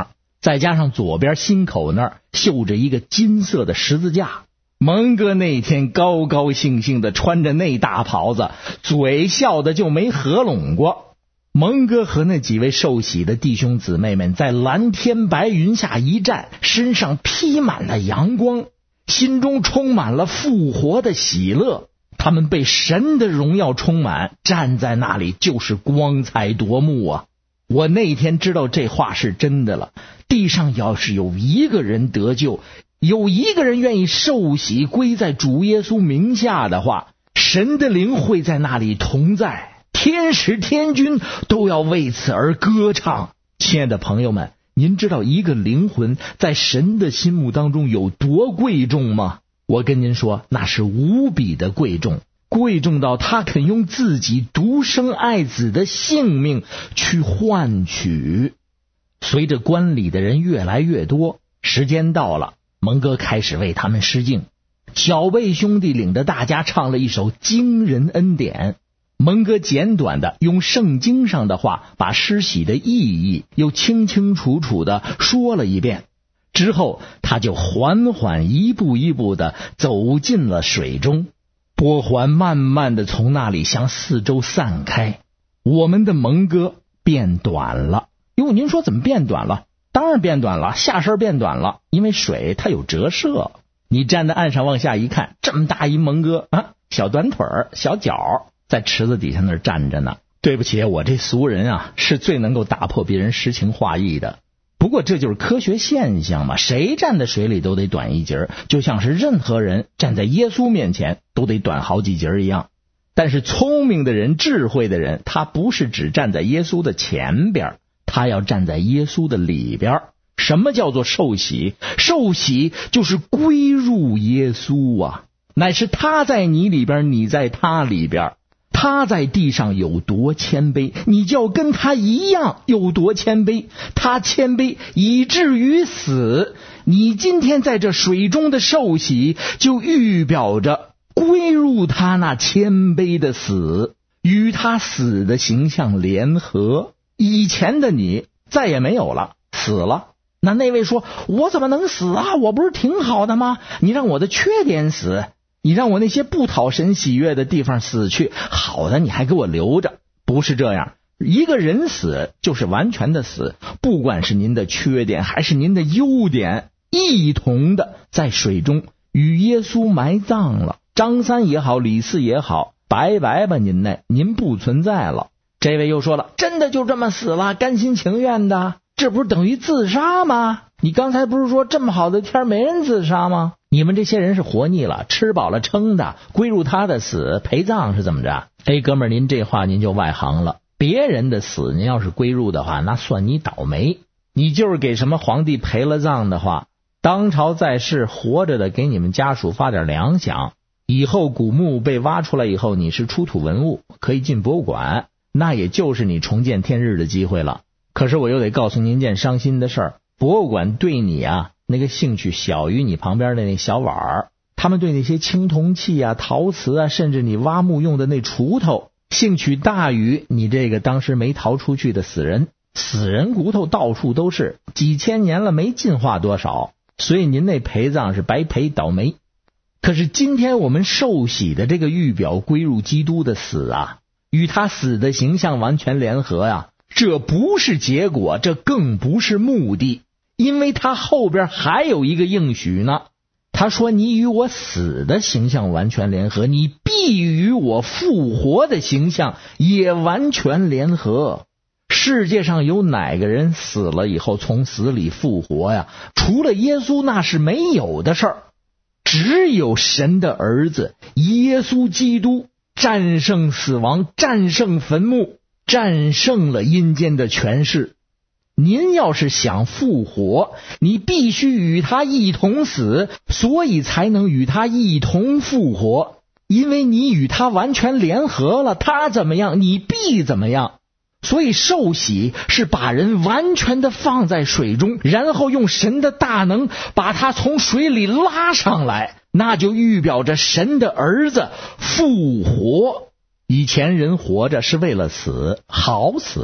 再加上左边心口那儿绣着一个金色的十字架。蒙哥那天高高兴兴的穿着那大袍子，嘴笑的就没合拢过。蒙哥和那几位受洗的弟兄姊妹们在蓝天白云下一站，身上披满了阳光，心中充满了复活的喜乐。他们被神的荣耀充满，站在那里就是光彩夺目啊！我那天知道这话是真的了。地上要是有一个人得救，有一个人愿意受洗归在主耶稣名下的话，神的灵会在那里同在，天使天军都要为此而歌唱。亲爱的朋友们，您知道一个灵魂在神的心目当中有多贵重吗？我跟您说，那是无比的贵重，贵重到他肯用自己独生爱子的性命去换取。随着观礼的人越来越多，时间到了，蒙哥开始为他们施敬。小贝兄弟领着大家唱了一首惊人恩典。蒙哥简短的用圣经上的话把施洗的意义又清清楚楚的说了一遍。之后他就缓缓一步一步的走进了水中，波环慢慢的从那里向四周散开。我们的蒙哥变短了。哟，您说怎么变短了？当然变短了，下身变短了，因为水它有折射。你站在岸上往下一看，这么大一蒙哥啊，小短腿儿小脚在池子底下那儿站着呢。对不起，我这俗人啊是最能够打破别人诗情画意的。不过这就是科学现象嘛，谁站在水里都得短一截，就像是任何人站在耶稣面前都得短好几节一样。但是聪明的人，智慧的人，他不是只站在耶稣的前边，他要站在耶稣的里边。什么叫做受洗？受洗就是归入耶稣啊，乃是他在你里边，你在他里边。他在地上有多谦卑，你就要跟他一样有多谦卑。他谦卑以至于死，你今天在这水中的受洗，就预表着归入他那谦卑的死，与他死的形象联合。以前的你再也没有了，死了。那那位说，我怎么能死啊？我不是挺好的吗？你让我的缺点死，你让我那些不讨神喜悦的地方死去，好的你还给我留着。不是这样，一个人死就是完全的死，不管是您的缺点还是您的优点，一同的在水中与耶稣埋葬了。张三也好，李四也好，拜拜吧您呢，您不存在了。这位又说了，真的就这么死了，甘心情愿的？这不是等于自杀吗？你刚才不是说这么好的天没人自杀吗？你们这些人是活腻了，吃饱了撑的，归入他的死，陪葬是怎么着？哎，哥们儿，您这话您就外行了。别人的死您要是归入的话，那算你倒霉。你就是给什么皇帝陪了葬的话，当朝在世活着的给你们家属发点粮饷，以后古墓被挖出来以后，你是出土文物，可以进博物馆，那也就是你重见天日的机会了。可是我又得告诉您件伤心的事儿，博物馆对你啊那个兴趣小于你旁边的那小碗儿，他们对那些青铜器啊、陶瓷啊，甚至你挖墓用的那锄头，兴趣大于你这个当时没逃出去的死人。死人骨头到处都是，几千年了没进化多少，所以您那陪葬是白陪倒霉。可是今天我们受洗的这个预表归入基督的死啊，与他死的形象完全联合呀、啊，这不是结果，这更不是目的，因为他后边还有一个应许呢。他说你与我死的形象完全联合，你必与我复活的形象也完全联合。世界上有哪个人死了以后从死里复活呀？除了耶稣那是没有的事儿。只有神的儿子耶稣基督战胜死亡，战胜坟墓，战胜了阴间的权势。您要是想复活，你必须与他一同死，所以才能与他一同复活。因为你与他完全联合了，他怎么样，你必怎么样。所以受洗是把人完全的放在水中，然后用神的大能把他从水里拉上来，那就预表着神的儿子复活。以前人活着是为了死，好死。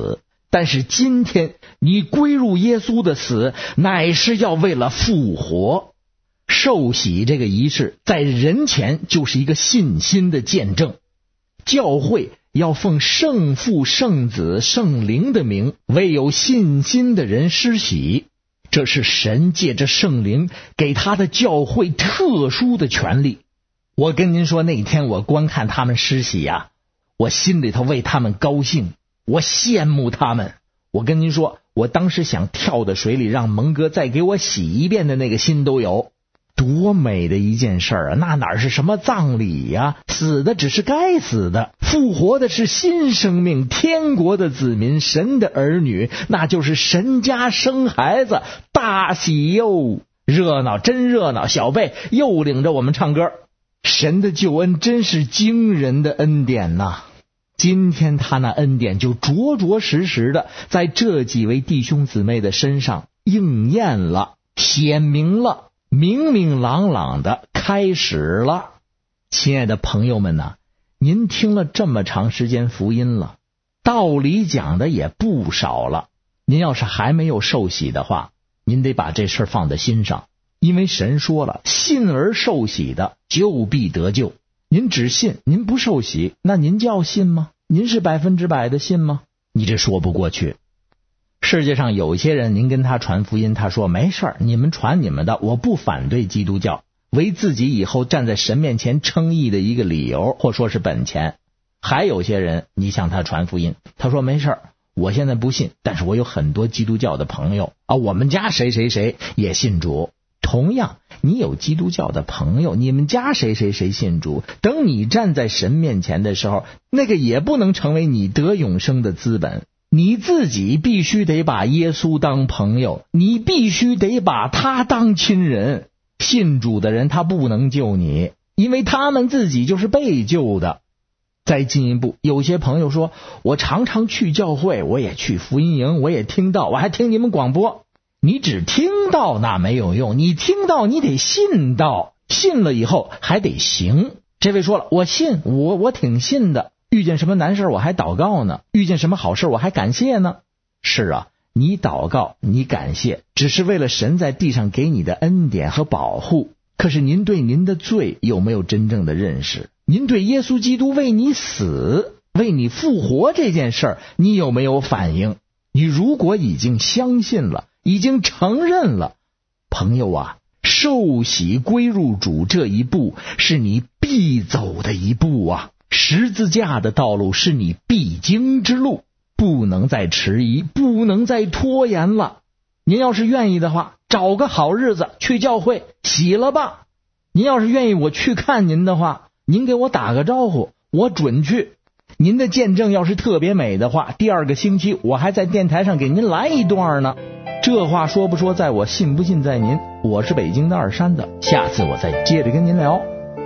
但是今天你归入耶稣的死，乃是要为了复活。受洗这个仪式在人前就是一个信心的见证。教会要奉圣父、圣子、圣灵的名，为有信心的人施洗，这是神借着圣灵给他的教会特殊的权利。我跟您说，那天我观看他们施洗呀、啊，我心里头为他们高兴，我羡慕他们。我跟您说，我当时想跳到水里让蒙哥再给我洗一遍的那个心都有。多美的一件事啊！那哪是什么葬礼呀、啊？死的只是该死的，复活的是新生命，天国的子民，神的儿女，那就是神家生孩子，大喜哟！热闹，真热闹！小贝又领着我们唱歌。神的救恩真是惊人的恩典呐！今天他那恩典就着着实实的在这几位弟兄姊妹的身上应验了，显明了，明明朗朗的开始了。亲爱的朋友们呐，您听了这么长时间福音了，道理讲的也不少了。您要是还没有受洗的话，您得把这事儿放在心上，因为神说了，信而受洗的就必得救。您只信，您不受洗，那您叫信吗？您是百分之百的信吗？你这说不过去。世界上有些人，您跟他传福音，他说没事儿，你们传你们的，我不反对基督教，为自己以后站在神面前称义的一个理由，或说是本钱。还有些人，你向他传福音，他说没事儿，我现在不信，但是我有很多基督教的朋友啊，我们家谁谁谁也信主。同样，你有基督教的朋友，你们家谁谁谁信主，等你站在神面前的时候，那个也不能成为你得永生的资本。你自己必须得把耶稣当朋友，你必须得把他当亲人。信主的人他不能救你，因为他们自己就是被救的。再进一步，有些朋友说，我常常去教会，我也去福音营，我也听到，我还听你们广播。你只听到那没有用，你听到你得信到，信了以后还得行。这位说了，我信，我我挺信的，遇见什么难事我还祷告呢，遇见什么好事我还感谢呢。是啊，你祷告你感谢，只是为了神在地上给你的恩典和保护。可是您对您的罪有没有真正的认识？您对耶稣基督为你死为你复活这件事儿，你有没有反应？你如果已经相信了，已经承认了，朋友啊，受洗归入主这一步是你必走的一步啊，十字架的道路是你必经之路，不能再迟疑，不能再拖延了。您要是愿意的话，找个好日子去教会洗了吧。您要是愿意我去看您的话，您给我打个招呼，我准去。您的见证要是特别美的话，第二个星期我还在电台上给您来一段呢。这话说不说在我，信不信在您。我是北京的二山子，下次我再接着跟您聊。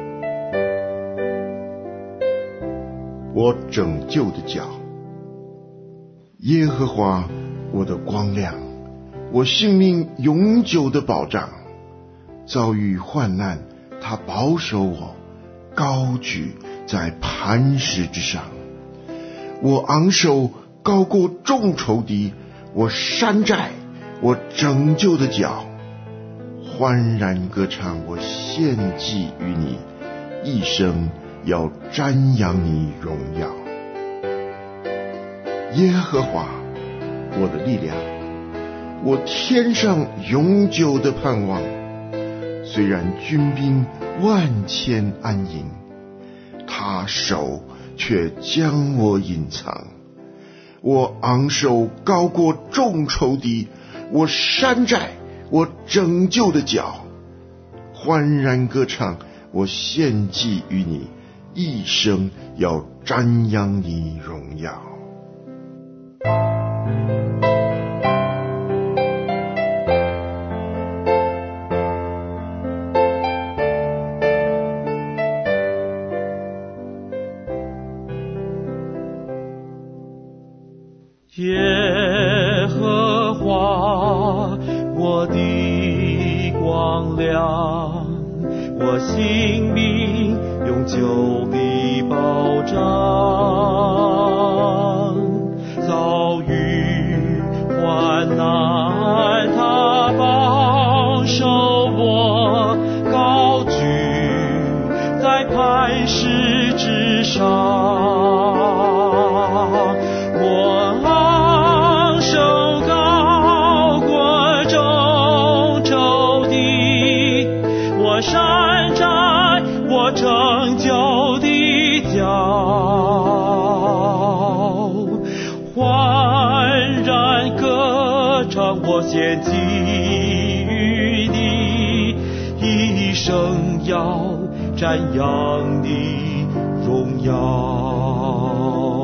我拯救的脚，耶和华我的光亮，我性命永久的保障。遭遇患难，他保守我，高举在磐石之上。我昂首高过众仇敌，我山寨我拯救的脚，欢然歌唱，我献祭于你，一生要瞻仰你荣耀。耶和华我的力量，我天上永久的盼望。虽然军兵万千安营，他手却将我隐藏。我昂首高过众仇敌，我山寨我拯救的脚，欢然歌唱，我献祭于你，一生要瞻仰你荣耀。 耶和华我的光亮，我性命永久的保障。遭遇我献祭于你，一生要瞻仰你荣耀。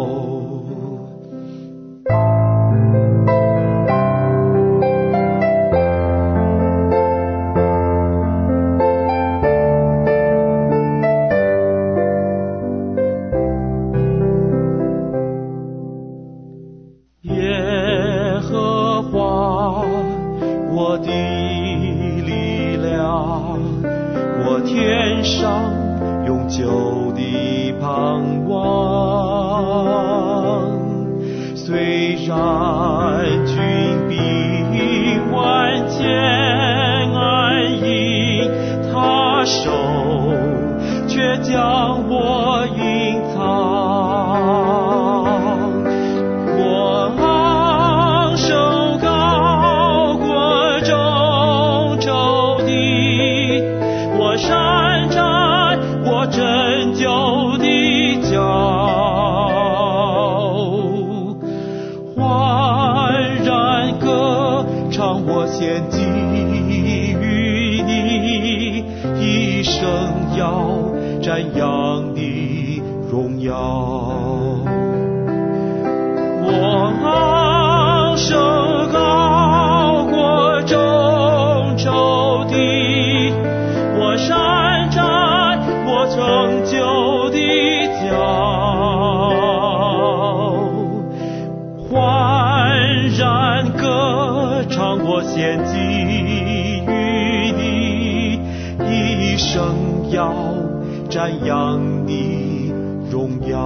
瞻仰你荣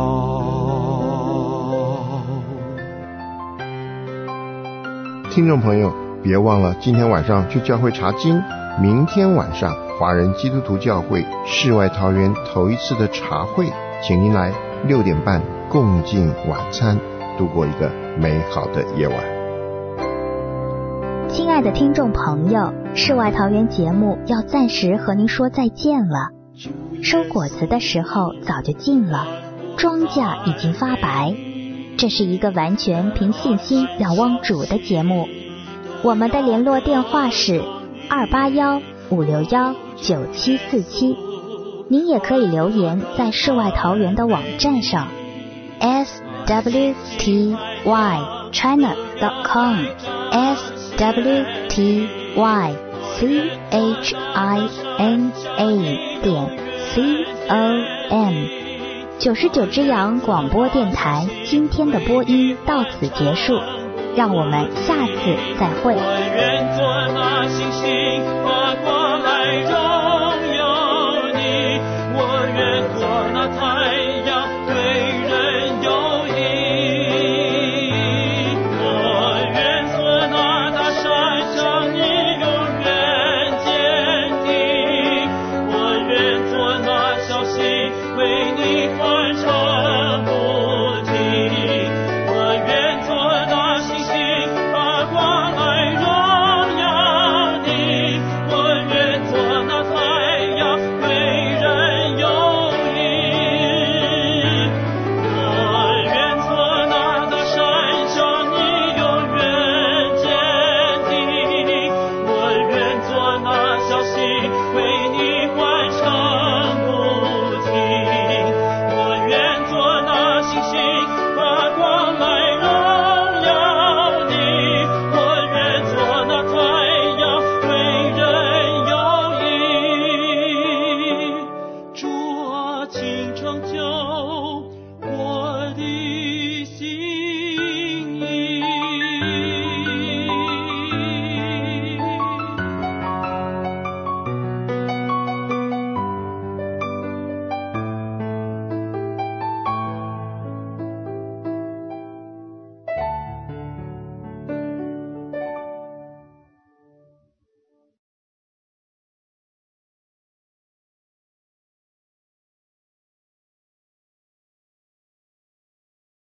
耀。 听众朋友，别忘了今天晚上去教会查经，明天晚上华人基督徒教会世外桃源头一次的茶会，请您来六点半共进晚餐，度过一个美好的夜晚。 亲爱的听众朋友，世外桃源节目要暂时和您说再见了。收果子的时候早就近了，庄稼已经发白。这是一个完全凭信心仰望主的节目。我们的联络电话是二八幺五六幺九七四七，您也可以留言在世外桃源的网站上 s w t y china dot com s w t y c h i n a 点 c o m。 九十九之阳广播电台今天的播音到此结束，让我们下次再会。 我愿做那星星发光